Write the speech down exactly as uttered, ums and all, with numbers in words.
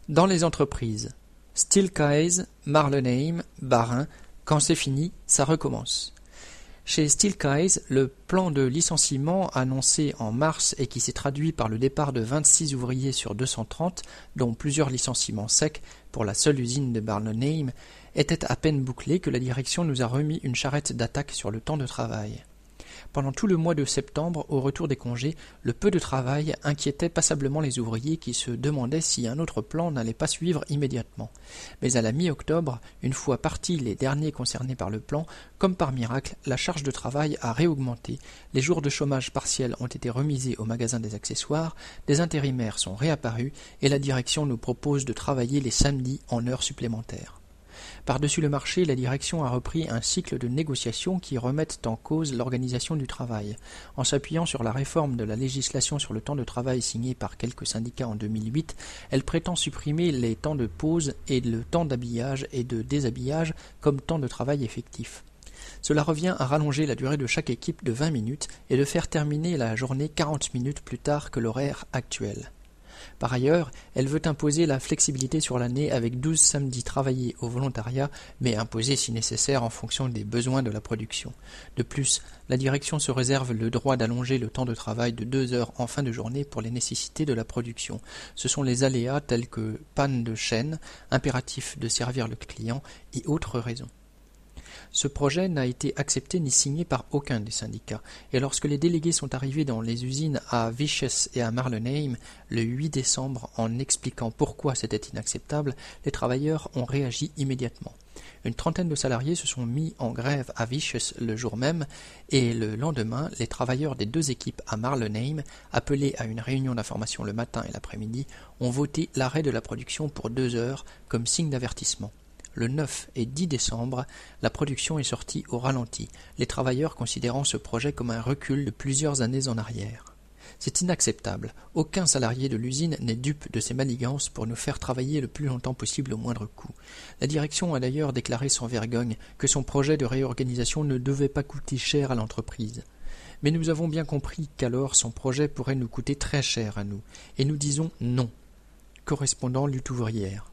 Dans les entreprises, Steelcase, Marlenheim, Bas-Rhin, quand c'est fini, ça recommence. Chez Steelcase, le plan de licenciement annoncé en mars et qui s'est traduit par le départ de vingt-six ouvriers sur deux cent trente, dont plusieurs licenciements secs pour la seule usine de Marlenheim, était à peine bouclé que la direction nous a remis une charrette d'attaque sur le temps de travail. Pendant tout le mois de septembre, au retour des congés, le peu de travail inquiétait passablement les ouvriers qui se demandaient si un autre plan n'allait pas suivre immédiatement. Mais à la mi-octobre, une fois partis les derniers concernés par le plan, comme par miracle, la charge de travail a réaugmenté, les jours de chômage partiel ont été remisés au magasin des accessoires, des intérimaires sont réapparus et la direction nous propose de travailler les samedis en heures supplémentaires. Par-dessus le marché, la direction a repris un cycle de négociations qui remettent en cause l'organisation du travail. En s'appuyant sur la réforme de la législation sur le temps de travail signée par quelques syndicats en deux mille huit, elle prétend supprimer les temps de pause et le temps d'habillage et de déshabillage comme temps de travail effectif. Cela revient à rallonger la durée de chaque équipe de vingt minutes et de faire terminer la journée quarante minutes plus tard que l'horaire actuel. Par ailleurs, elle veut imposer la flexibilité sur l'année avec douze samedis travaillés au volontariat, mais imposés si nécessaire en fonction des besoins de la production. De plus, la direction se réserve le droit d'allonger le temps de travail de deux heures en fin de journée pour les nécessités de la production. Ce sont les aléas tels que panne de chaîne, impératif de servir le client et autres raisons. Ce projet n'a été accepté ni signé par aucun des syndicats, et lorsque les délégués sont arrivés dans les usines à Wisches et à Marlenheim le huit décembre en expliquant pourquoi c'était inacceptable, les travailleurs ont réagi immédiatement. Une trentaine de salariés se sont mis en grève à Wisches le jour même, et le lendemain, les travailleurs des deux équipes à Marlenheim, appelés à une réunion d'information le matin et l'après-midi, ont voté l'arrêt de la production pour deux heures comme signe d'avertissement. Le neuf et dix décembre, la production est sortie au ralenti, les travailleurs considérant ce projet comme un recul de plusieurs années en arrière. C'est inacceptable. Aucun salarié de l'usine n'est dupe de ces manigances pour nous faire travailler le plus longtemps possible au moindre coût. La direction a d'ailleurs déclaré sans vergogne que son projet de réorganisation ne devait pas coûter cher à l'entreprise. Mais nous avons bien compris qu'alors son projet pourrait nous coûter très cher à nous, et nous disons non. Correspondant lutte ouvrière.